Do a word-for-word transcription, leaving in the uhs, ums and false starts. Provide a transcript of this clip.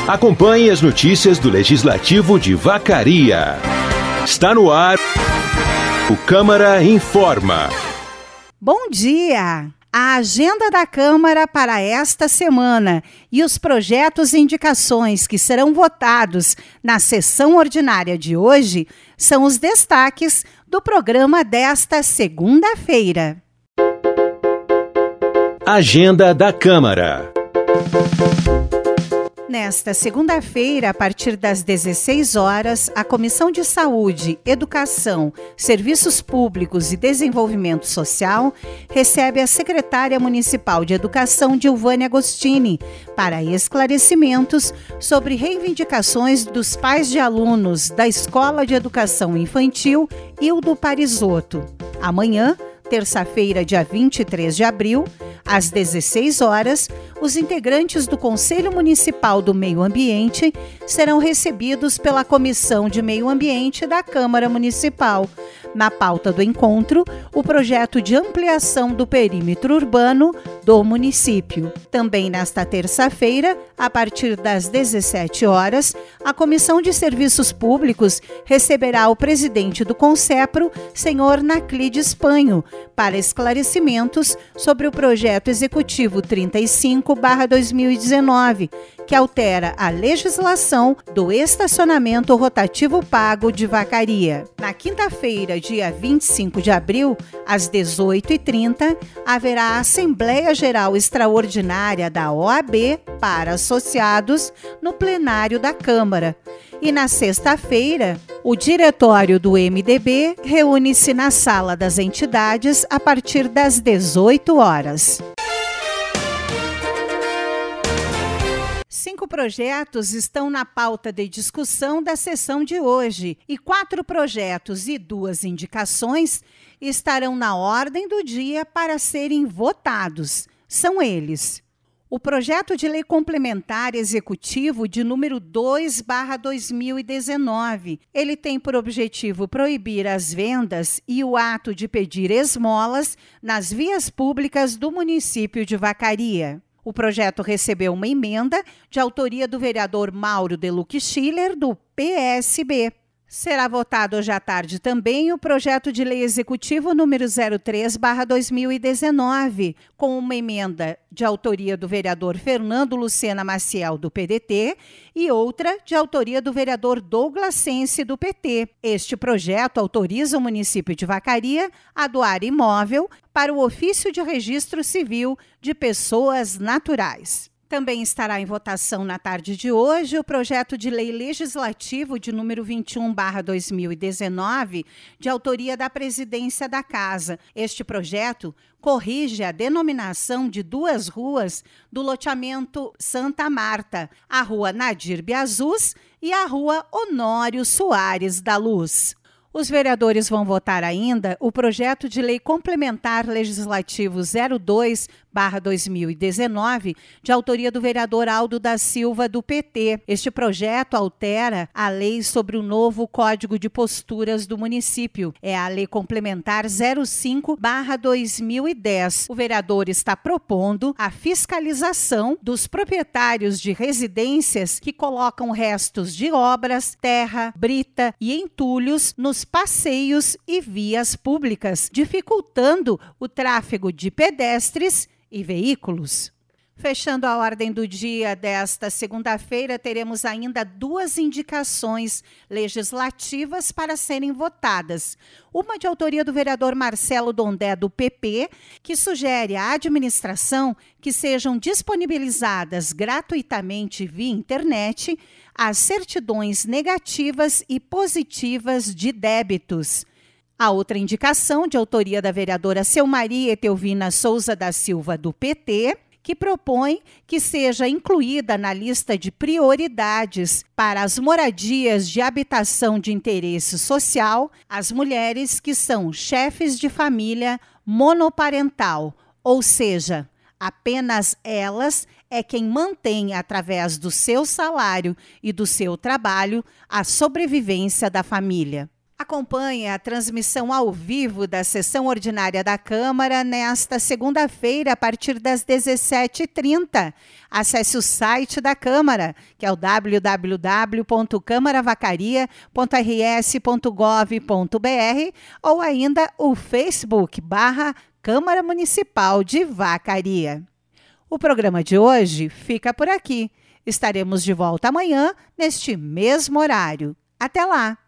Acompanhe as notícias do Legislativo de Vacaria. Está no ar o Câmara Informa. Bom dia! A agenda da Câmara para esta semana e os projetos e indicações que serão votados na sessão ordinária de hoje são os destaques do programa desta segunda-feira. Agenda da Câmara. Nesta segunda-feira, a partir das dezesseis horas, a Comissão de Saúde, Educação, Serviços Públicos e Desenvolvimento Social recebe a secretária municipal de Educação, Dilvânia Agostini, para esclarecimentos sobre reivindicações dos pais de alunos da Escola de Educação Infantil Hildo Parisotto. Amanhã, terça-feira, dia vinte e três de abril, às dezesseis horas, os integrantes do Conselho Municipal do Meio Ambiente serão recebidos pela Comissão de Meio Ambiente da Câmara Municipal. Na pauta do encontro, o projeto de ampliação do perímetro urbano do município. Também nesta terça-feira, a partir das dezessete horas, a Comissão de Serviços Públicos receberá o presidente do Concepro, senhor Naclides Panho, para esclarecimentos sobre o projeto executivo trinta e cinco barra dois mil e dezenove, que altera a legislação do estacionamento rotativo pago de Vacaria. Na quinta-feira, dia vinte e cinco de abril, às dezoito e trinta, haverá a Assembleia Geral Extraordinária da O A B para associados no plenário da Câmara. E na sexta-feira, o diretório do M D B reúne-se na Sala das Entidades a partir das dezoito horas. Cinco projetos estão na pauta de discussão da sessão de hoje e quatro projetos e duas indicações estarão na ordem do dia para serem votados. São eles: o projeto de lei complementar executivo de número dois barra dois mil e dezenove. Ele tem por objetivo proibir as vendas e o ato de pedir esmolas nas vias públicas do município de Vacaria. O projeto recebeu uma emenda de autoria do vereador Mauro Deluque Schiller, do P S B. Será votado hoje à tarde também o projeto de lei executivo número zero três barra dois mil e dezenove, com uma emenda de autoria do vereador Fernando Lucena Maciel, do P D T, e outra de autoria do vereador Douglas Sense, do P T. Este projeto autoriza o município de Vacaria a doar imóvel para o ofício de registro civil de pessoas naturais. Também estará em votação na tarde de hoje o projeto de lei legislativo de número vinte e um barra dois mil e dezenove, de autoria da Presidência da Casa. Este projeto corrige a denominação de duas ruas do loteamento Santa Marta, a Rua Nadir Biazus e a Rua Honório Soares da Luz. Os vereadores vão votar ainda o projeto de lei complementar legislativo zero dois barra dois mil e dezenove, de autoria do vereador Aldo da Silva, do P T. Este projeto altera a lei sobre o novo Código de Posturas do município. É a lei complementar zero cinco barra dois mil e dez. O vereador está propondo a fiscalização dos proprietários de residências que colocam restos de obras, terra, brita e entulhos nos passeios e vias públicas, dificultando o tráfego de pedestres e veículos. Fechando a ordem do dia desta segunda-feira, teremos ainda duas indicações legislativas para serem votadas. Uma de autoria do vereador Marcelo Dondé, do P P, que sugere à administração que sejam disponibilizadas gratuitamente via internet as certidões negativas e positivas de débitos. A outra indicação, de autoria da vereadora Selmaria Etelvina Souza da Silva, do P T, que propõe que seja incluída na lista de prioridades para as moradias de habitação de interesse social as mulheres que são chefes de família monoparental, ou seja, apenas elas é quem mantém, através do seu salário e do seu trabalho, a sobrevivência da família. Acompanhe a transmissão ao vivo da sessão ordinária da Câmara nesta segunda-feira, a partir das dezessete e trinta. Acesse o site da Câmara, que é o w w w ponto câmara vacaria ponto r s ponto gov ponto b r, ou ainda o Facebook barra Câmara Municipal de Vacaria. O programa de hoje fica por aqui. Estaremos de volta amanhã, neste mesmo horário. Até lá!